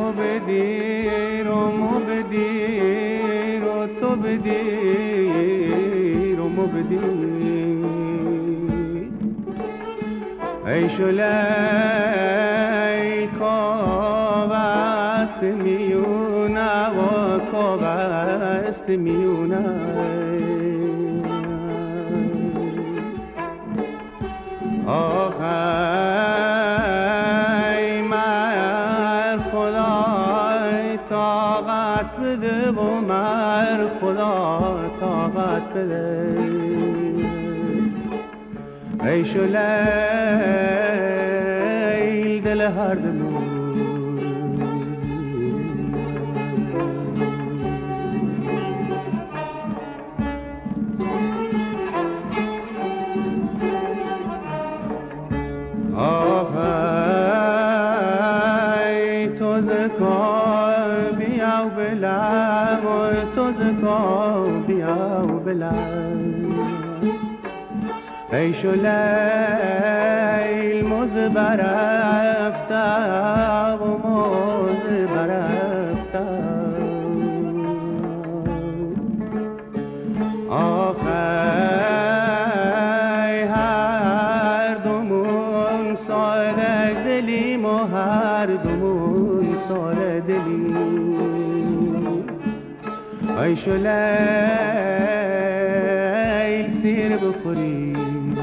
بدیر و مو بدیر و تو بدیر و مو بدیر ای شلی کابست میونه و کابست میونه آخی مر خدای طاقت بده و مر خدا طاقت بده ای شلیل دل هر دلو آخی تو زکار بیاو بلم تو زکار بیاو بلم ای شلیل موز برفته و موز برفته آخی هر دومون ساله دلیم و هر دومون ساله دلیم ای شلیل سیر بخوری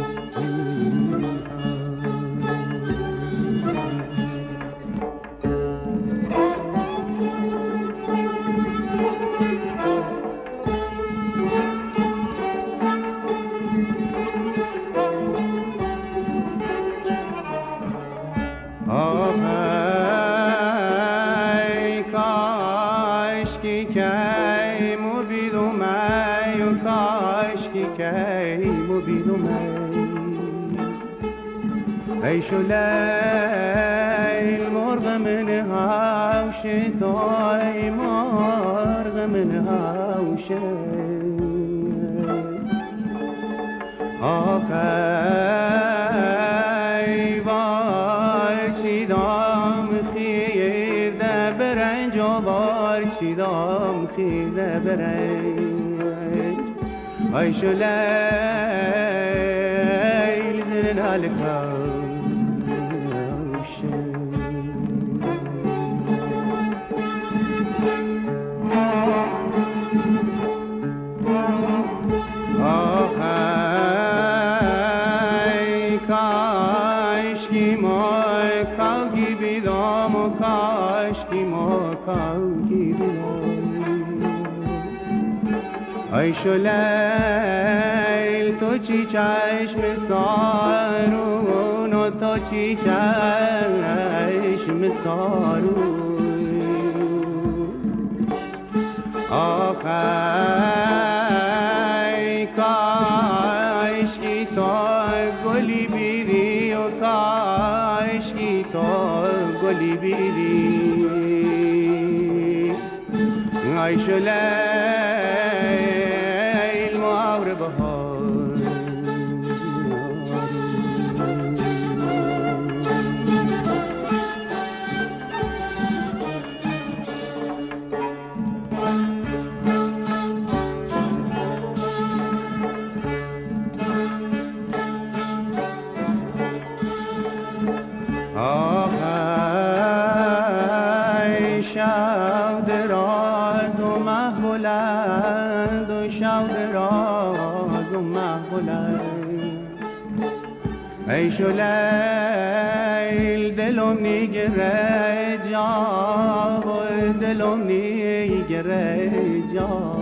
آخی کاشکی کی مبیدم ای و کاشکی کی مبیدم ای شلیل مرغ من هاوشه توی مرغ من هاوشه آخی وای چیدام خیرده برنج و بار چیدام خیرده برنج ای شلیل زیر نالکاوشه کاشکی ما کاوگی بیدام و کاشکی ما کاوگی بیدام ای شلیل تو چی چشم سارون و تو چی چشم سارون آخی کاشکی تو گلی بیری و کاشکی تو گلی بیری ای شلیل مور بهار آخی شب دراز و مه بلند و شب دراز و مه بلند ای شلیل دلم نیگره جا و دلم نیگره جا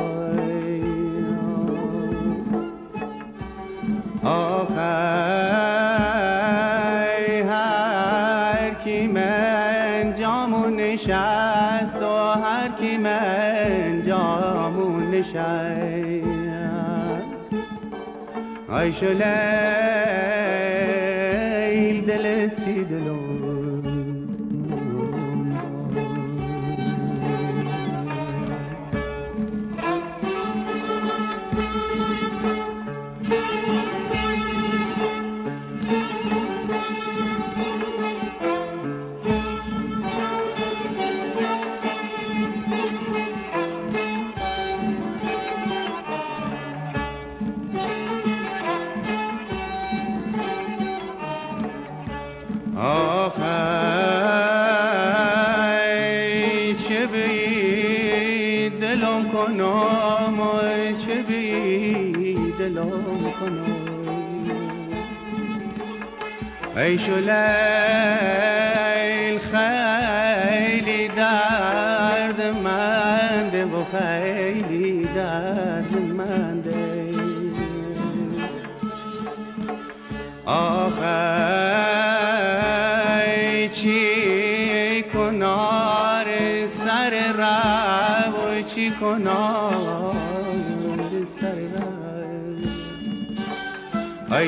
آخی هر کی من جامون نشست و هر کی من جامون نشست ای شلیل دل سی دلم چه بی دلم کنم چه بی دلم کنم ای شلیل خیلی دردمنده و خیلی دردمنده آخه چی کنار سر رو چی کنار سر رو ای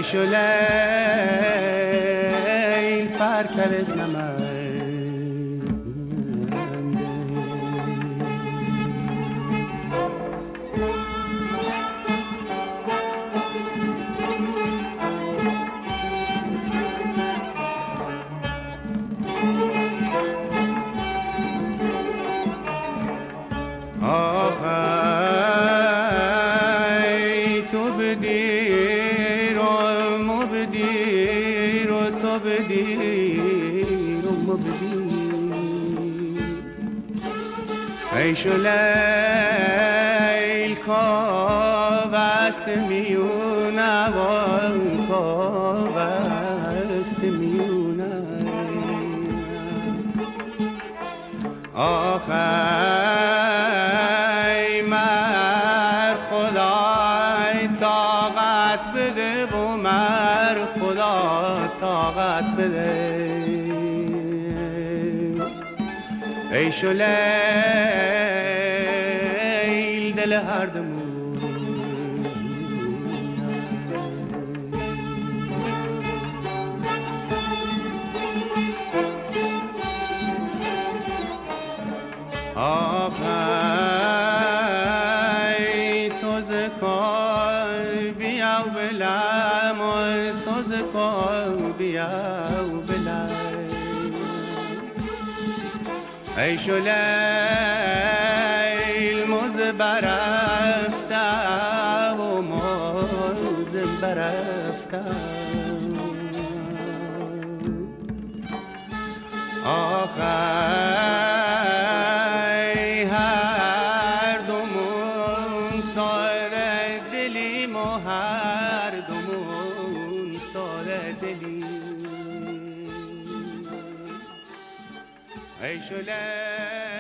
شلیل پرکرز نمنده آخی تو بدیر و مبدیر و تو بدیر و مبدیر ای شلیل کابست میونه و کابست میونه آخی مر خدای طاقت بده و مر خدا طاقت بده ای شلیل دل هر دمون آخی تو زکار بیا و بلم تو زکار بیا و بلم ای شلیل موز برفته و موز برفته آخی هر دومون سال دلی ای شلیل